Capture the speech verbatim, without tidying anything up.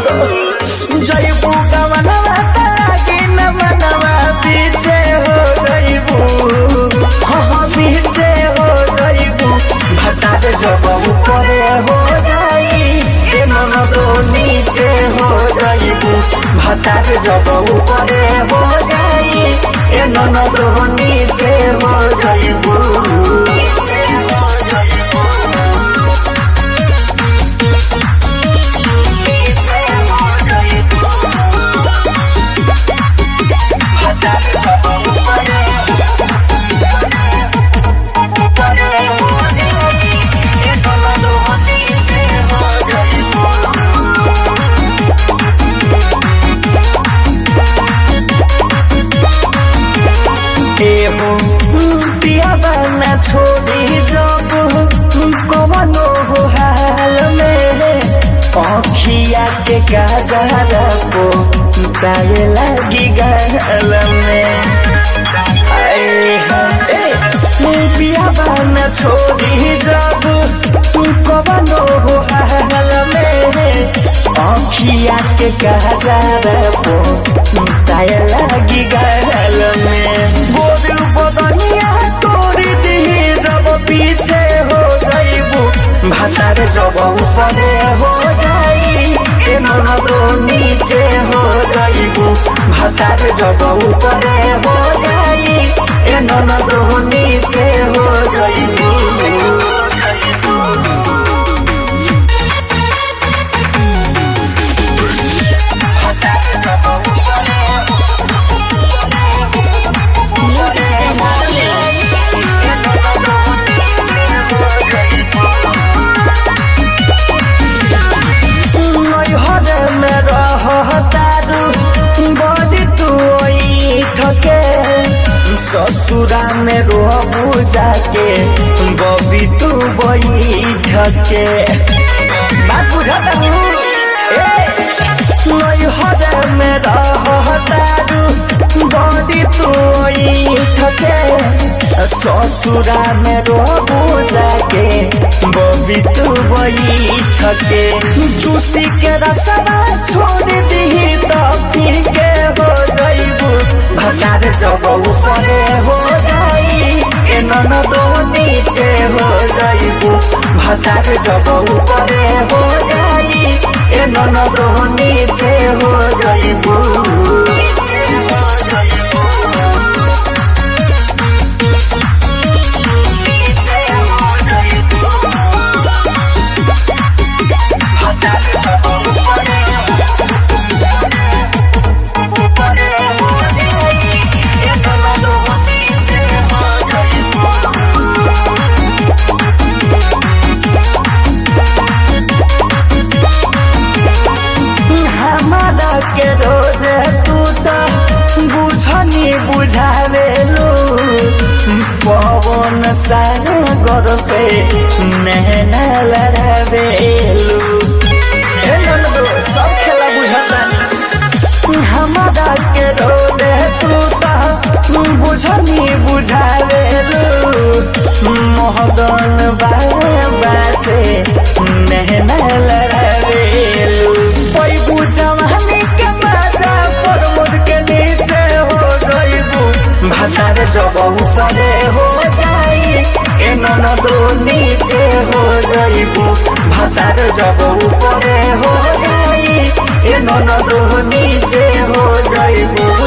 जइबू गवनवा तागी न मनवा पीछे हो जइबू हाँ पीछे हो जइबू भतार जब ऊपरे हो जाई ए ननदो नीचे हो जइबू भतार जब ऊपरे हो जाई ए ननदो नीचे हो जइबू नीचे हो जइबू नीचे हो जइबू भतार जब ऊपरे ऊपरे हो जाई ए ननदो नीचे हो जइबू एहो पिया बना छोड़ी जब कवनो हो हाल में अखिया के काजरा को ताए लगी गाल में पिया बना छोड़ी जब कवनो हो हाल में अखिया के काजरा को ताए लगी गाल में गोरु बदनिया तोड़ी दी जब पीछे हो जाइबू भतार जब ऊपरे हो जाई ए ननदो नीचे हो जाइबू भतार जब ऊपरे हो जाई ए ननदो नीचे हो जाइबू भतार जब ऊपरे ससुरा में रोबू जाके बबी तू बैठ के बात बुझता हूँ हर में रहतारू बड़ी तू बैठ के ससुरा में रोबू जाके बबी तू बैठ के चूसी के रसवा छोड़ दी तो पी के हो जाइबू भतार जब ऊपरे हो जाई ए ननदो नीचे हो जाइबू भतार जब ऊपरे हो जाई ए ननदो नीचे हो जाइबू नीचे हो जाइबू नीचे हो जाइबू भतार जब ऊपरे ऊपरे हो जाई ए ननदो नीचे हो जाइबू हमारा के रोज तू तो बुझनी बुझावेलू पवन सागर से नैना लड़ावेलू सब खेला बुझाता हमारा के रोज तू तो बुझनी बुझावेलू मोहदन बाबा से नैना लड़ावेलू कोई बुझवानी के बाजा पर मुझ के नीचे हो जाइबू भतार जब ऊपरे हो जाई ए ननदो नीचे हो जाइबू भतार जब ऊपरे हो जाई ए ननदो नीचे हो जाइबू।